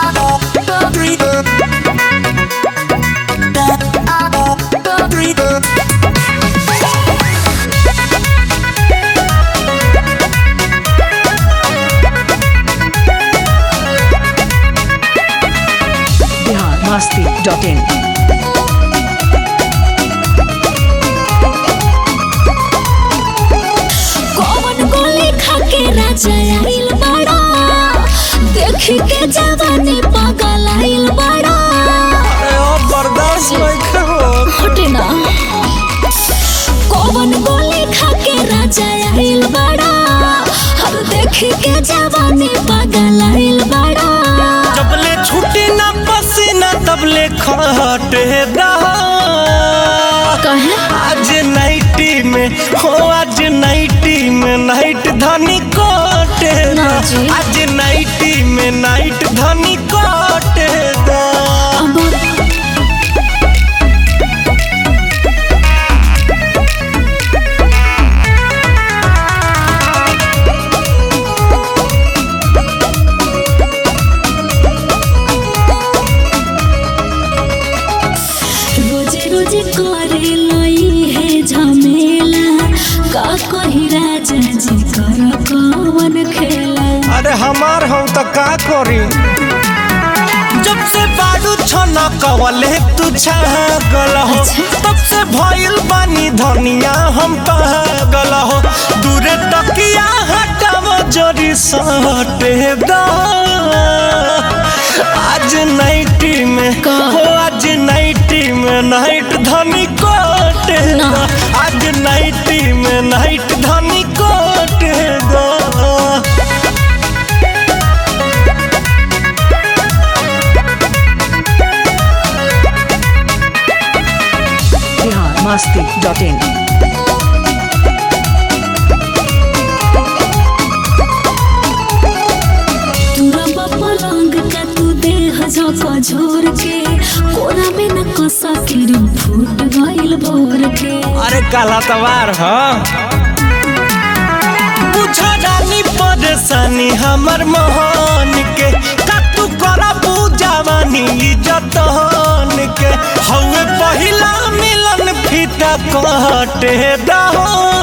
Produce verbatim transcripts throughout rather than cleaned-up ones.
masti dot in. कौन गोली खाके राजा आइल बड़ा, देखी के जवानी पागल आइल बड़ा। अरे ओ बर्दाश्त नहीं करो। हटे ना। कौन गोली खाके राजा आइल बड़ा, हर देखी के जवानी पागल आइल बड़ा। जबले छुट्टी ना पसीना तबले खटे रहा। कहे आज नाइटी में हो, आज नाइटी में नाइट धनी कोटे दा। आज नाइटी में नाइट धनी कोटे दा। रोजे रोजे करे लई है झमेला, का कही राजा जी कर कौन खेला। अरे हमार हम तो का करी, जब से बाडू छना कवले तू छागल हो, तब से भइल बानी धनिया हम पागल हो। दूरे तकिया हटाव जोरी सटे दा। आज नाइटी में हो, आज नाइटी में नाइट धनी कोटे दा। आज नाइटी में नाइट धनी कोटे दा। masti dot in. तुरा पलंग का तू देह झोंका झोर के, कोना में न कसा फिर फूट गइल भोर के। अरे काला तवार हाँ, बुझा रानी परेशानी हमर मोहन के। का तू करा पूजावानी जतन के, हवे पहिला मिलन फीता कटे दहो।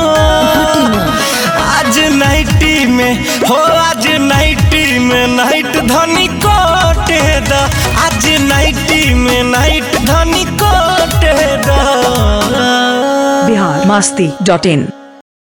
आज नाइटी में हो, आज नाइटी में नाइट धनी कोटे दा। आज नाइटी में नाइट धनी कोटे दा। Bihar masti dot in.